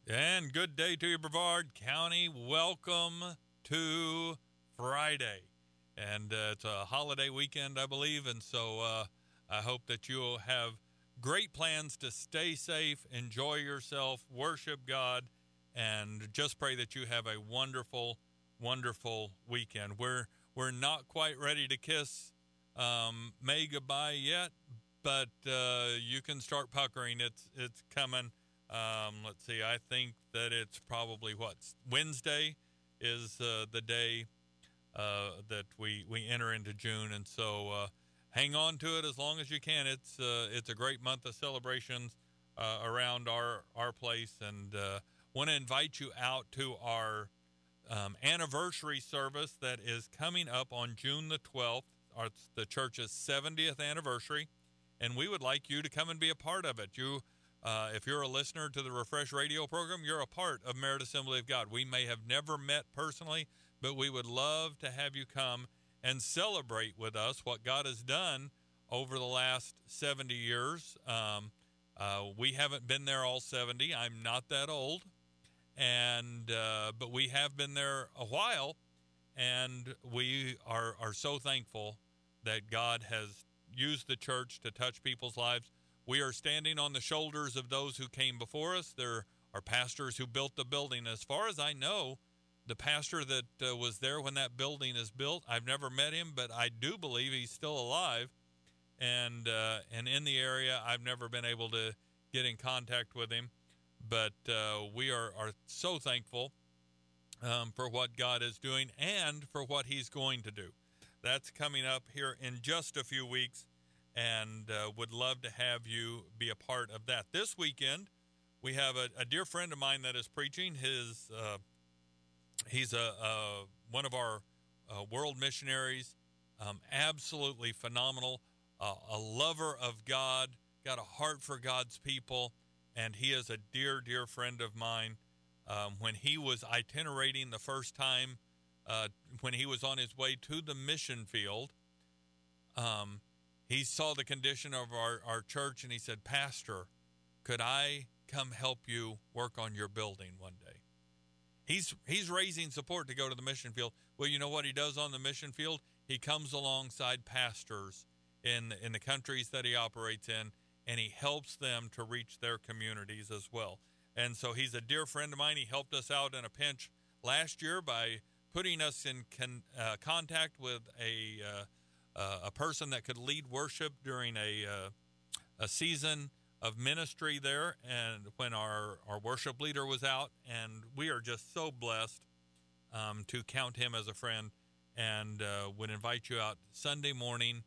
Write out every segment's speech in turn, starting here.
And good day to you, Brevard County. Welcome to Friday. And it's a holiday weekend, I believe. And so I hope that you'll have great plans to stay safe, enjoy yourself, worship God, and just pray that you have a wonderful, wonderful weekend. We're not quite ready to kiss May goodbye yet, but you can start puckering. It's coming. Let's see. I think that it's probably Wednesday is the day that we enter into June, and so hang on to it as long as you can. It's a great month of celebrations around our place, and want to invite you out to our anniversary service that is coming up on June the 12th. It's the church's 70th anniversary, and we would like you to come and be a part of it. If you're a listener to the Refresh Radio program, you're a part of Merit Assembly of God. We may have never met personally, but we would love to have you come and celebrate with us what God has done over the last 70 years. We haven't been there all 70. I'm not that old, and but we have been there a while, and we are so thankful that God has used the church to touch people's lives. We are standing on the shoulders of those who came before us. There are pastors who built the building. As far as I know, the pastor that was there when that building is built, I've never met him, but I do believe he's still alive and in the area. I've never been able to get in contact with him, but we are so thankful for what God is doing and for what he's going to do. That's coming up here in just a few weeks, and would love to have you be a part of that. This weekend, we have a dear friend of mine that is preaching. He's one of our world missionaries, absolutely phenomenal, a lover of God, got a heart for God's people, and he is a dear, dear friend of mine. When he was itinerating the first time, when he was on his way to the mission field, he saw the condition of our church, and he said, "Pastor, could I come help you work on your building one day?" He's raising support to go to the mission field. Well, you know what he does on the mission field? He comes alongside pastors in the countries that he operates in, and he helps them to reach their communities as well. And so he's a dear friend of mine. He helped us out in a pinch last year by putting us in contact with a person that could lead worship during a season of ministry there, and when our worship leader was out, and we are just so blessed to count him as a friend, and would invite you out Sunday morning,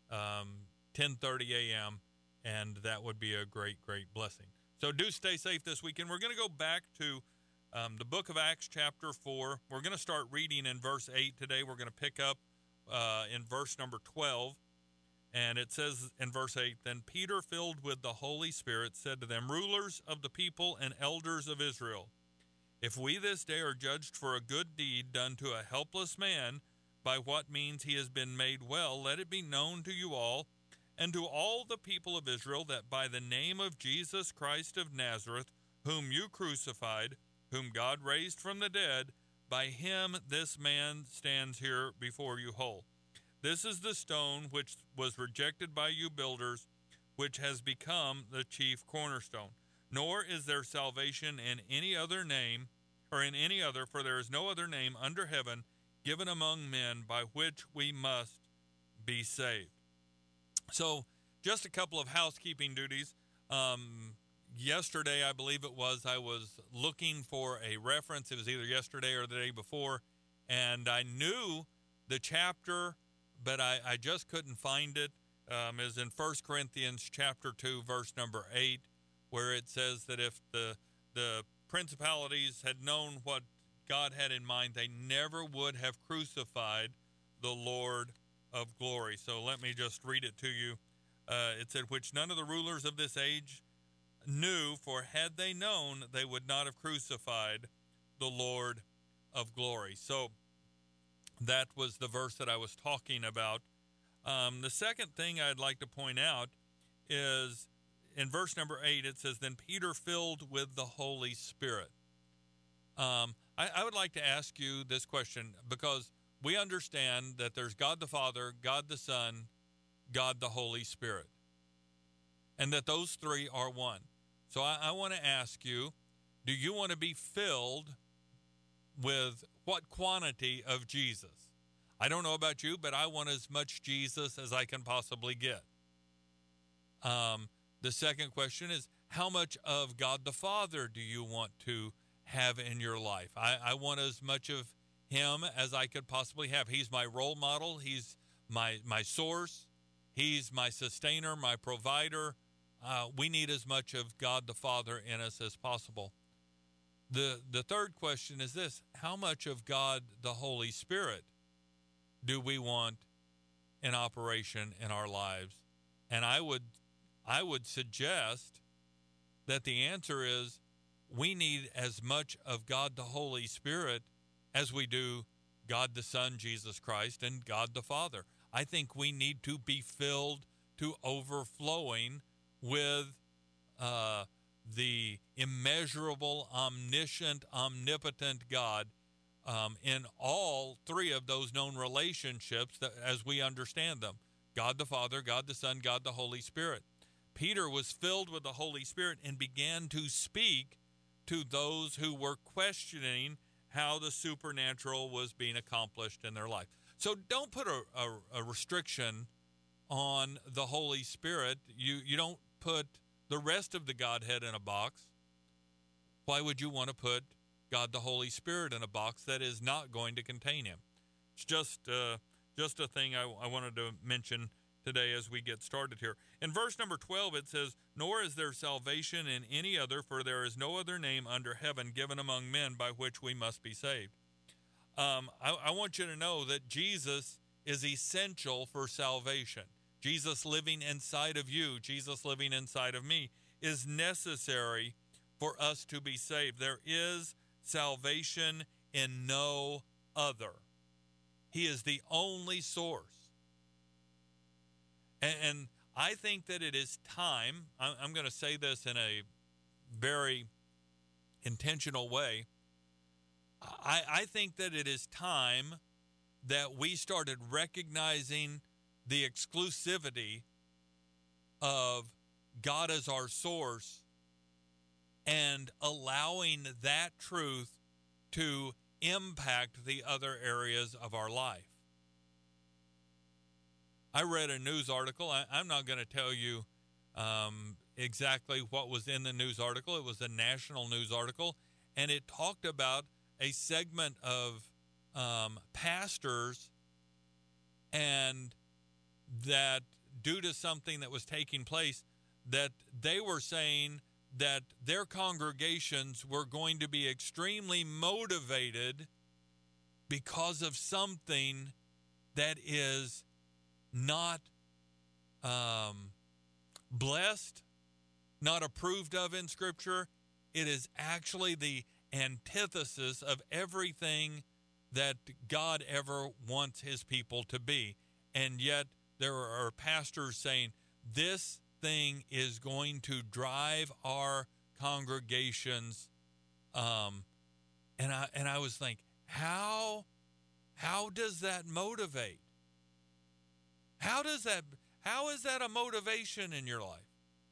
10:30 a.m., and that would be a great, great blessing. So do stay safe this weekend. We're going to go back to the book of Acts chapter 4. We're going to start reading in verse 8 today. We're going to pick up in verse number 12. And it says in verse 8, "Then Peter, filled with the Holy Spirit, said to them, 'Rulers of the people and elders of Israel, if we this day are judged for a good deed done to a helpless man, by what means he has been made well, let it be known to you all and to all the people of Israel that by the name of Jesus Christ of Nazareth, whom you crucified, whom God raised from the dead, by him this man stands here before you whole. This is the stone which was rejected by you builders, which has become the chief cornerstone. Nor is there salvation in any other name, or in any other, for there is no other name under heaven given among men by which we must be saved.'" So just a couple of housekeeping duties. Yesterday, I believe it was, I was looking for a reference. It was either yesterday or the day before, and I knew the chapter, but I just couldn't find it. Is in 1 Corinthians chapter 2, verse number 8, where it says that if the principalities had known what God had in mind, they never would have crucified the Lord of glory. So let me just read it to you. It said, "Which none of the rulers of this age knew, for had they known, they would not have crucified the Lord of glory." So that was the verse that I was talking about. The second thing I'd like to point out is in verse number 8, it says, "Then Peter, filled with the Holy Spirit." I would like to ask you this question, because we understand that there's God the Father, God the Son, God the Holy Spirit, and that those three are one. So I want to ask you, do you want to be filled with what quantity of Jesus? I don't know about you, but I want as much Jesus as I can possibly get. The second question is, how much of God the Father do you want to have in your life? I want as much of him as I could possibly have. He's my role model. He's my source. He's my sustainer, my provider. We need as much of God the Father in us as possible. The third question is this: how much of God the Holy Spirit do we want in operation in our lives? And I would suggest that the answer is, we need as much of God the Holy Spirit as we do God the Son, Jesus Christ, and God the Father. I think we need to be filled to overflowing with the immeasurable, omniscient, omnipotent God in all three of those known relationships as we understand them: God the Father, God the Son, God the Holy Spirit. Peter was filled with the Holy Spirit and began to speak to those who were questioning how the supernatural was being accomplished in their life. So don't put a restriction on the Holy Spirit. You don't put the rest of the Godhead in a box. Why would you want to put God the Holy Spirit in a box that is not going to contain him? It's just a thing I wanted to mention today as we get started here. In verse number 12, it says, "Nor is there salvation in any other, for there is no other name under heaven given among men by which we must be saved." I want you to know that Jesus is essential for salvation. Jesus living inside of you, Jesus living inside of me, is necessary for us to be saved. There is salvation in no other. He is the only source. And I think that it is time, I'm going to say this in a very intentional way, I think that it is time that we started recognizing the exclusivity of God as our source and allowing that truth to impact the other areas of our life. I read a news article. I'm not going to tell you exactly what was in the news article. It was a national news article, and it talked about a segment of pastors, and that due to something that was taking place, that they were saying that their congregations were going to be extremely motivated because of something that is not blessed, not approved of in Scripture. It is actually the antithesis of everything that God ever wants his people to be. And yet there are pastors saying this thing is going to drive our congregations. And I was thinking, how does that motivate? How is that a motivation in your life?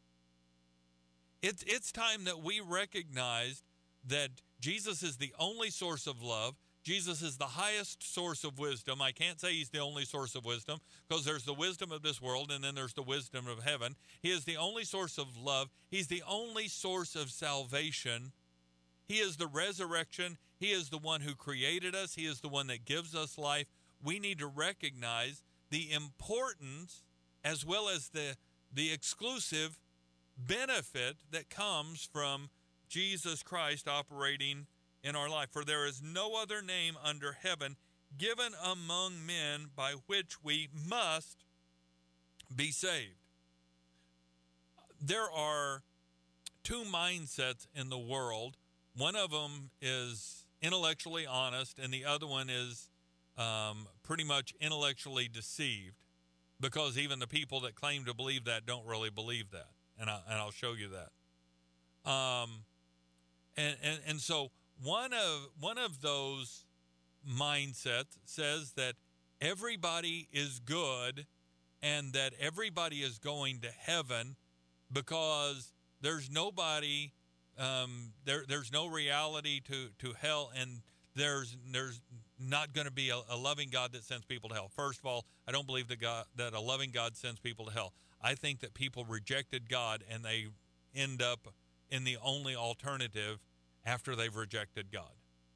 It's time that we recognize that Jesus is the only source of love. Jesus is the highest source of wisdom. I can't say he's the only source of wisdom, because there's the wisdom of this world and then there's the wisdom of heaven. He is the only source of love. He's the only source of salvation. He is the resurrection. He is the one who created us. He is the one that gives us life. We need to recognize the importance as well as the exclusive benefit that comes from Jesus Christ operating in our life. For there is no other name under heaven given among men by which we must be saved. There are two mindsets in the world. One of them is intellectually honest, and the other one is pretty much intellectually deceived, because even the people that claim to believe that don't really believe that. and I'll show you that. And so one of those mindsets says that everybody is good and that everybody is going to heaven because there's nobody, there's no reality to hell, and there's not going to be a loving God that sends people to hell. First of all, I don't believe that a loving God sends people to hell. I think that people rejected God and they end up in the only alternative after they've rejected God.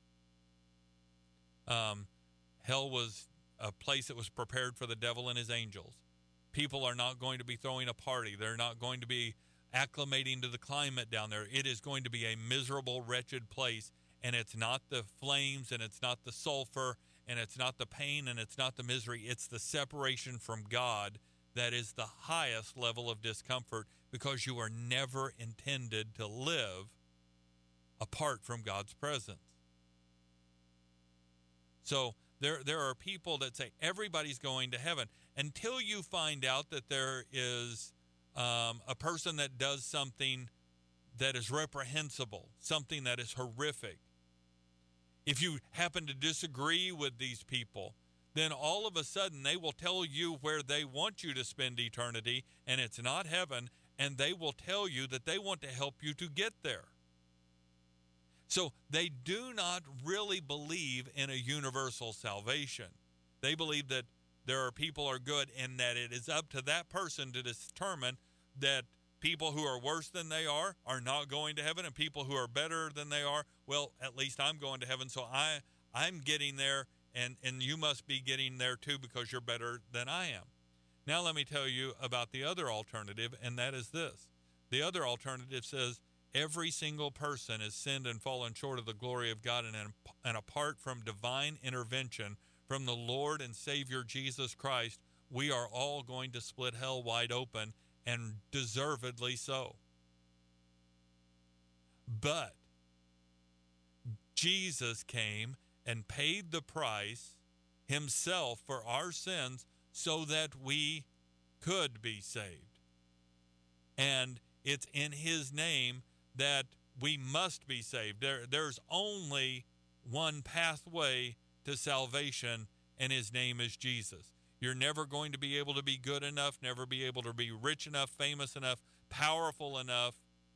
Hell was a place that was prepared for the devil and his angels. People are not going to be throwing a party. They're not going to be acclimating to the climate down there. It is going to be a miserable, wretched place, and it's not the flames, and it's not the sulfur, and it's not the pain, and it's not the misery. It's the separation from God that is the highest level of discomfort, because you are never intended to live apart from God's presence. So there are people that say everybody's going to heaven until you find out that there is a person that does something that is reprehensible, something that is horrific. If you happen to disagree with these people, then all of a sudden they will tell you where they want you to spend eternity, and it's not heaven, and they will tell you that they want to help you to get there. So they do not really believe in a universal salvation. They believe that there are people are good and that it is up to that person to determine that people who are worse than they are not going to heaven, and people who are better than they are, well, at least I'm going to heaven, so I'm getting there, and you must be getting there too because you're better than I am. Now let me tell you about the other alternative, and that is this. The other alternative says every single person has sinned and fallen short of the glory of God, and apart from divine intervention from the Lord and Savior Jesus Christ, we are all going to split hell wide open, and deservedly so. But Jesus came and paid the price himself for our sins so that we could be saved. And it's in his name that we must be saved. There's only one pathway to salvation, and his name is Jesus. You're never going to be able to be good enough, never be able to be rich enough, famous enough, powerful enough.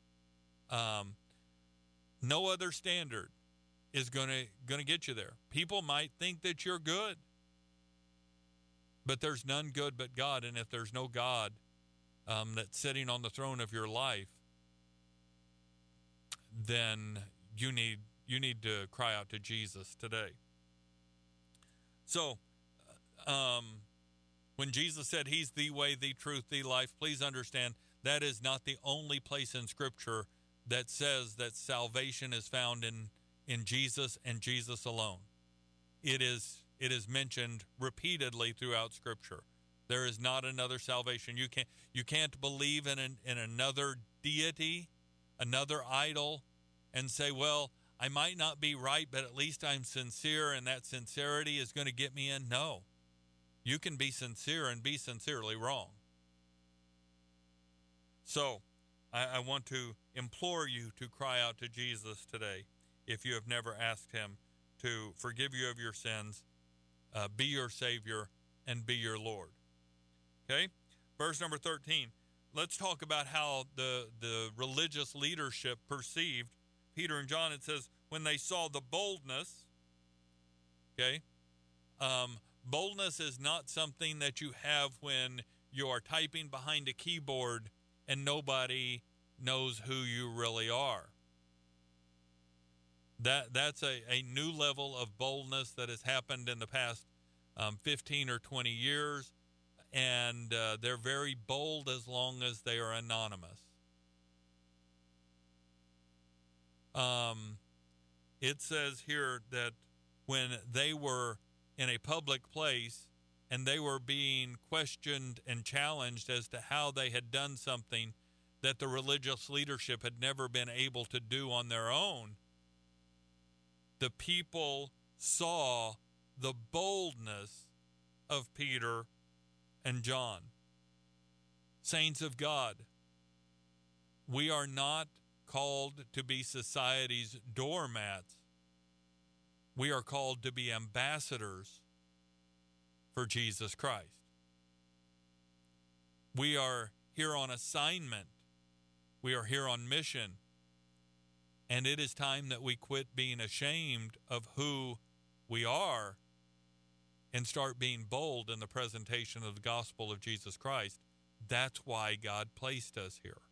No other standard is going to get you there. People might think that you're good, but there's none good but God. And if there's no God that's sitting on the throne of your life, then you need to cry out to Jesus today. So, when Jesus said he's the way, the truth, the life, please understand that is not the only place in Scripture that says that salvation is found in Jesus and Jesus alone. It is mentioned repeatedly throughout Scripture. There is not another salvation. You can't believe in another deity, another idol, and say, well, I might not be right, but at least I'm sincere, and that sincerity is going to get me in. No. You can be sincere and be sincerely wrong. So, I want to implore you to cry out to Jesus today if you have never asked him to forgive you of your sins, be your Savior, and be your Lord. Okay? Verse number 13. Let's talk about how the religious leadership perceived Peter and John. It says, when they saw the boldness, okay? Boldness is not something that you have when you are typing behind a keyboard and nobody knows who you really are. That's a new level of boldness that has happened in the past 15 or 20 years, and they're very bold as long as they are anonymous. It says here that when they were in a public place and they were being questioned and challenged as to how they had done something that the religious leadership had never been able to do on their own, the people saw the boldness of Peter and John. Saints of God, We are not called to be society's doormats. We are called to be ambassadors for Jesus Christ. We are here on assignment. We are here on mission. And it is time that we quit being ashamed of who we are and start being bold in the presentation of the gospel of Jesus Christ. That's why God placed us here.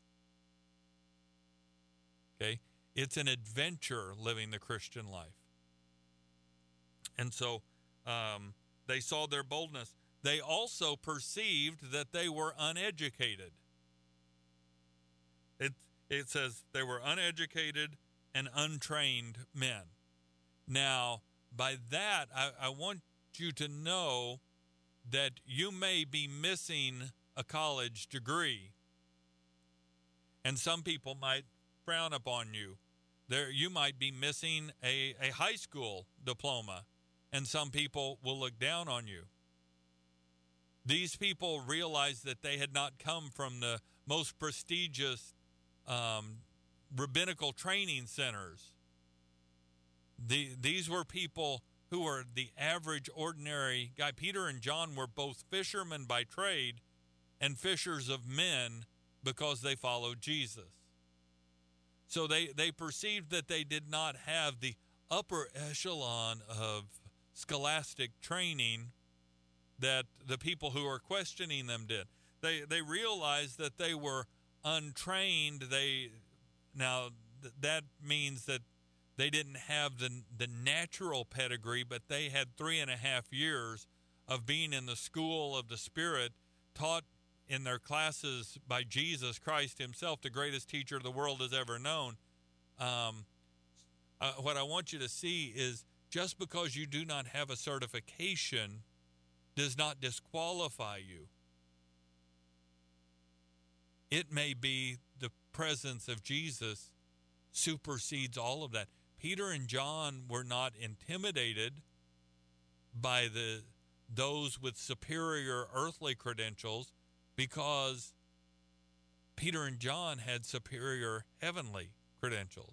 Okay? It's an adventure living the Christian life. And so they saw their boldness. They also perceived that they were uneducated. It says they were uneducated and untrained men. Now, by that, I want you to know that you may be missing a college degree. And some people might frown upon you. You might be missing a high school diploma, and some people will look down on you. These people realized that they had not come from the most prestigious rabbinical training centers. These were people who were the average, ordinary guy. Peter and John were both fishermen by trade and fishers of men because they followed Jesus. So they perceived that they did not have the upper echelon of scholastic training that the people who were questioning them did. They realized that they were untrained. That means that they didn't have the natural pedigree, but they had 3.5 years of being in the school of the Spirit, taught in their classes by Jesus Christ himself, the greatest teacher the world has ever known. What I want you to see is just because you do not have a certification does not disqualify you. It may be the presence of Jesus supersedes all of that. Peter and John were not intimidated by those with superior earthly credentials because Peter and John had superior heavenly credentials.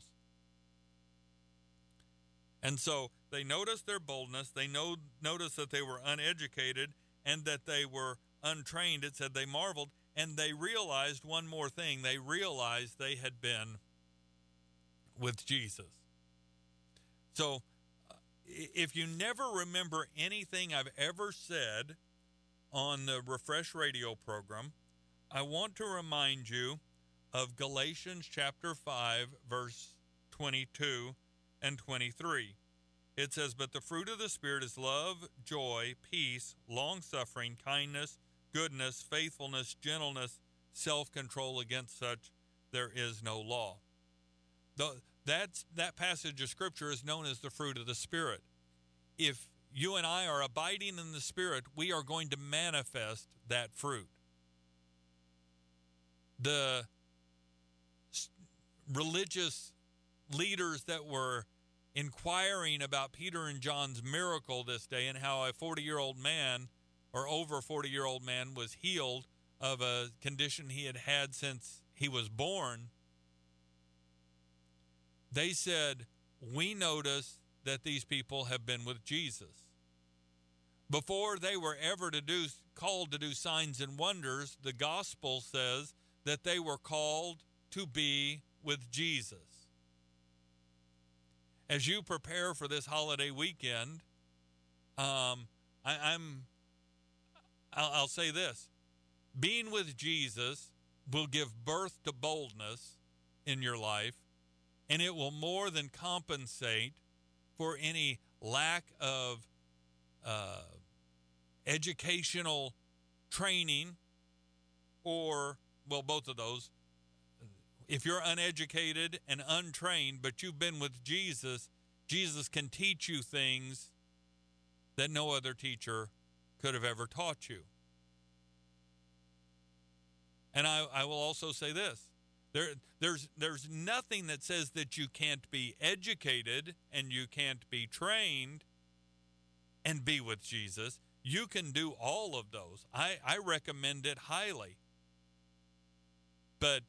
And so they noticed their boldness. They noticed that they were uneducated and that they were untrained. It said they marveled, and they realized one more thing. They realized they had been with Jesus. So if you never remember anything I've ever said on the Refresh Radio program, I want to remind you of Galatians chapter 5, verse 22 and 23. It says, "But the fruit of the Spirit is love, joy, peace, long-suffering, kindness, goodness, faithfulness, gentleness, self-control. Against such there is no law." That passage of Scripture is known as the fruit of the Spirit. If you and I are abiding in the Spirit, we are going to manifest that fruit. The religious leaders that were inquiring about Peter and John's miracle this day and how a 40-year-old man or over 40-year-old man was healed of a condition he had had since he was born, they said, "We notice that these people have been with Jesus." Before they were ever called to do signs and wonders, the gospel says that they were called to be with Jesus. As you prepare for this holiday weekend, I'll say this: being with Jesus will give birth to boldness in your life, and it will more than compensate for any lack of educational training or, well, both of those. If you're uneducated and untrained, but you've been with Jesus, Jesus can teach you things that no other teacher could have ever taught you. And I will also say this. There's nothing that says that you can't be educated and you can't be trained and be with Jesus. You can do all of those. I recommend it highly. But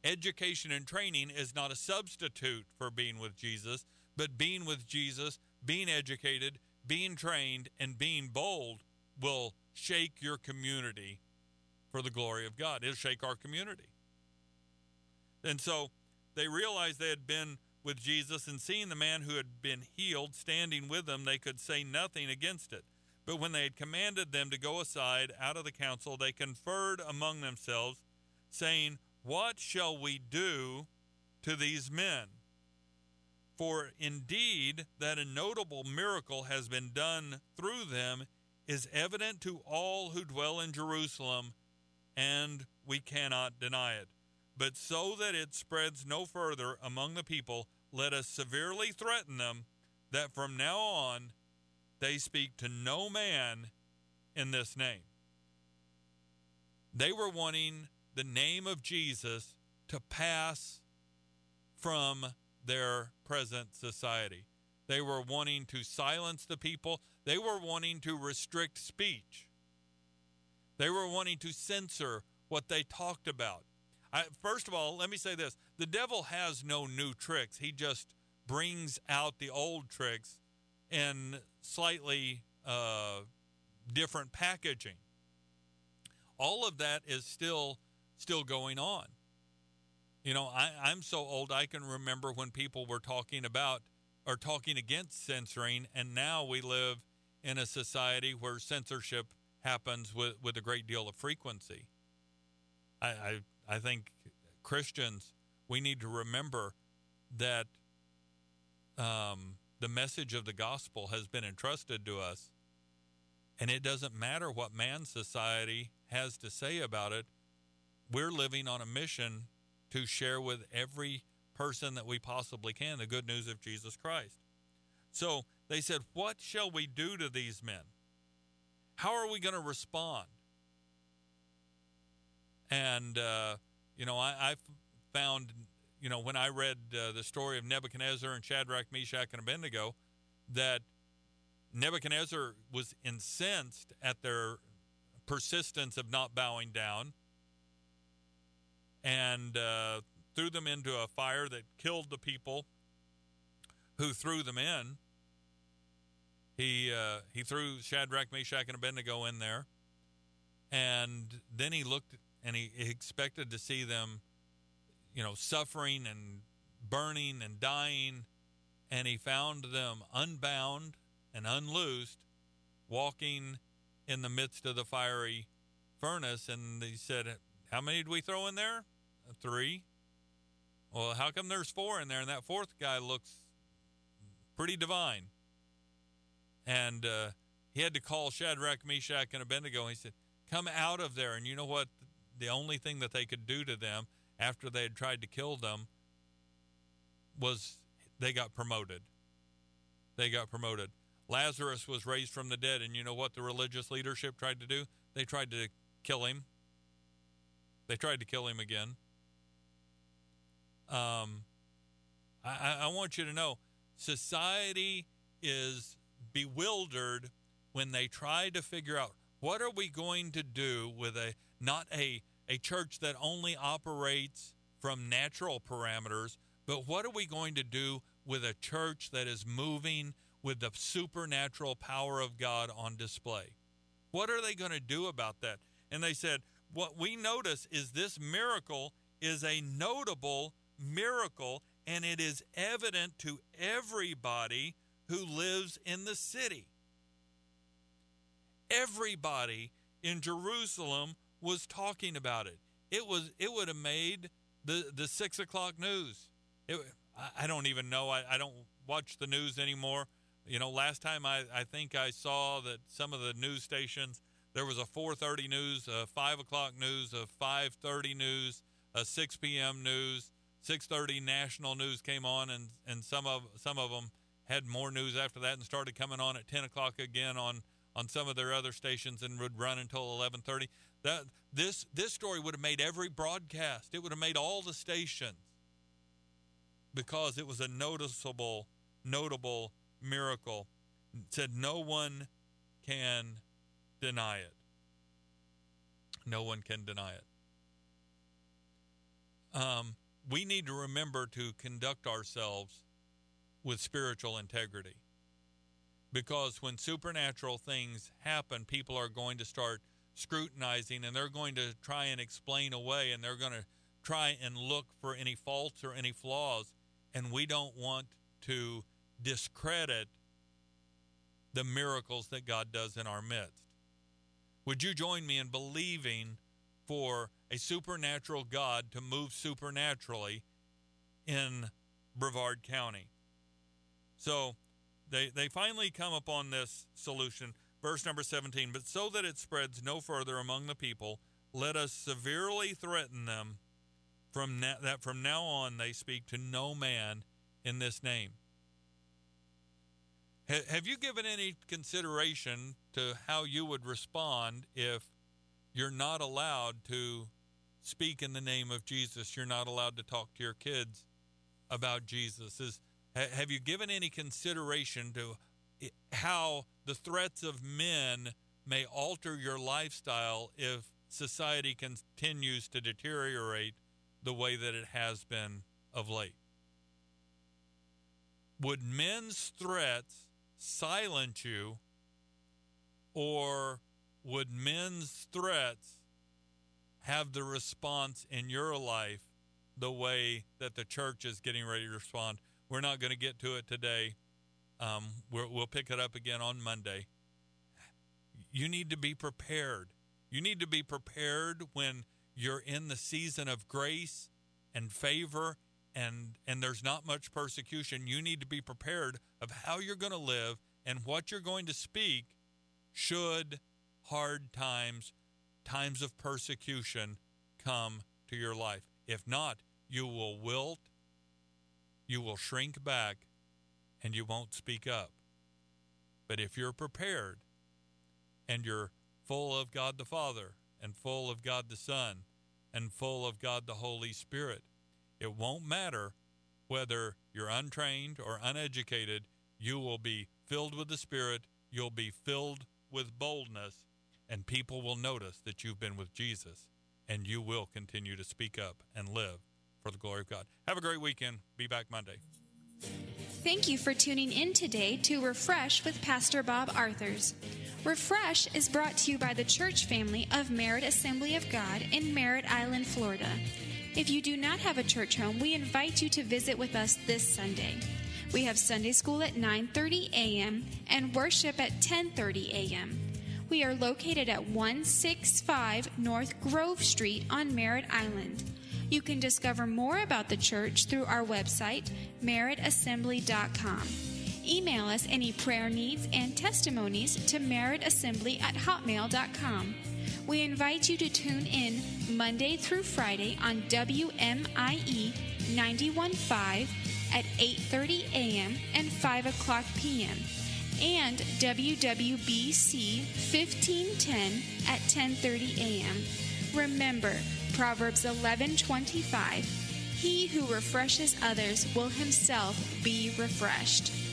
Education and training is not a substitute for being with Jesus, but being with Jesus, being educated, being trained, and being bold will shake your community for the glory of God. It'll shake our community. And so they realized they had been with Jesus, and seeing the man who had been healed standing with them, they could say nothing against it. But when they had commanded them to go aside out of the council, they conferred among themselves, saying, "What shall we do to these men? For indeed that a notable miracle has been done through them is evident to all who dwell in Jerusalem, and we cannot deny it. But so that it spreads no further among the people, let us severely threaten them that from now on they speak to no man in this name." They were wanting the name of Jesus to pass from their present society. They were wanting to silence the people. They were wanting to restrict speech. They were wanting to censor what they talked about. First of all, let me say this. The devil has no new tricks. He just brings out the old tricks in slightly different packaging. All of that is still going on. You know, I'm so old I can remember when people were talking about or talking against censoring, and now we live in a society where censorship happens with a great deal of frequency. I think Christians, we need to remember that the message of the gospel has been entrusted to us, and it doesn't matter what man's society has to say about it. We're living on a mission to share with every person that we possibly can the good news of Jesus Christ. So they said, "What shall we do to these men? How are we going to respond?" And, I found, when I read the story of Nebuchadnezzar and Shadrach, Meshach, and Abednego, that Nebuchadnezzar was incensed at their persistence of not bowing down and threw them into a fire that killed the people who threw them in. He threw Shadrach, Meshach, and Abednego in there, and then he looked and he expected to see them, suffering and burning and dying, and he found them unbound and unloosed, walking in the midst of the fiery furnace. And he said, "How many did we throw in there?" 3. "Well, how come there's 4 in there? And that 4th guy looks pretty divine." And he had to call Shadrach, Meshach, and Abednego. And he said, "Come out of there." And you know what? The only thing that they could do to them after they had tried to kill them was they got promoted. They got promoted. Lazarus was raised from the dead, and you know what the religious leadership tried to do? They tried to kill him. They tried to kill him again. I want you to know, society is bewildered when they try to figure out, what are we going to do with not a church that only operates from natural parameters, but what are we going to do with a church that is moving with the supernatural power of God on display? What are they going to do about that? And they said, what we notice is this miracle is a notable miracle, and it is evident to everybody who lives in the city. Everybody in Jerusalem was talking about it. It would have made the 6 o'clock news. I don't even know. I don't watch the news anymore. Last time I think I saw that some of the news stations, there was a 4:30 news, a 5 o'clock news, a 5:30 news, a 6 p.m. news, 6:30 national news came on, and some of them had more news after that and started coming on at 10 o'clock again on some of their other stations and would run until 11:30. This story would have made every broadcast. It would have made all the stations because it was a notable miracle. It said no one can deny it. No one can deny it. we need to remember to conduct ourselves with spiritual integrity. Because when supernatural things happen, people are going to start scrutinizing, and they're going to try and explain away, and they're going to try and look for any faults or any flaws. And we don't want to discredit the miracles that God does in our midst. Would you join me in believing for a supernatural God to move supernaturally in Brevard County? So they finally come upon this solution. Verse number 17, but so that it spreads no further among the people, let us severely threaten them that from now on they speak to no man in this name. Have you given any consideration to how you would respond if you're not allowed to speak in the name of Jesus? You're not allowed to talk to your kids about Jesus. Have you given any consideration to how the threats of men may alter your lifestyle if society continues to deteriorate the way that it has been of late? Would men's threats silence you, or would men's threats have the response in your life the way that the church is getting ready to respond? We're not going to get to it today. We'll pick it up again on Monday. You need to be prepared. You need to be prepared when you're in the season of grace and favor and there's not much persecution. You need to be prepared of how you're going to live and what you're going to speak should hard times of persecution come to your life. If not, you will wilt, you will shrink back, and you won't speak up. But if you're prepared and you're full of God the Father and full of God the Son and full of God the Holy Spirit, it won't matter whether you're untrained or uneducated. You will be filled with the Spirit. You'll be filled with boldness, and people will notice that you've been with Jesus, and you will continue to speak up and live for the glory of God. Have a great weekend. Be back Monday. Thank you for tuning in today to Refresh with Pastor Bob Arthurs. Refresh is brought to you by the church family of Merritt Assembly of God in Merritt Island, Florida. If you do not have a church home, we invite you to visit with us this Sunday. We have Sunday school at 9:30 a.m. and worship at 10:30 a.m. We are located at 165 North Grove Street on Merritt Island. You can discover more about the church through our website, merrittassembly.com. Email us any prayer needs and testimonies to merrittassembly@hotmail.com. We invite you to tune in Monday through Friday on WMIE 91.5 at 8:30 a.m. and 5 o'clock p.m. and WWBC 1510 at 10:30 a.m. Remember, Proverbs 11:25, he who refreshes others will himself be refreshed.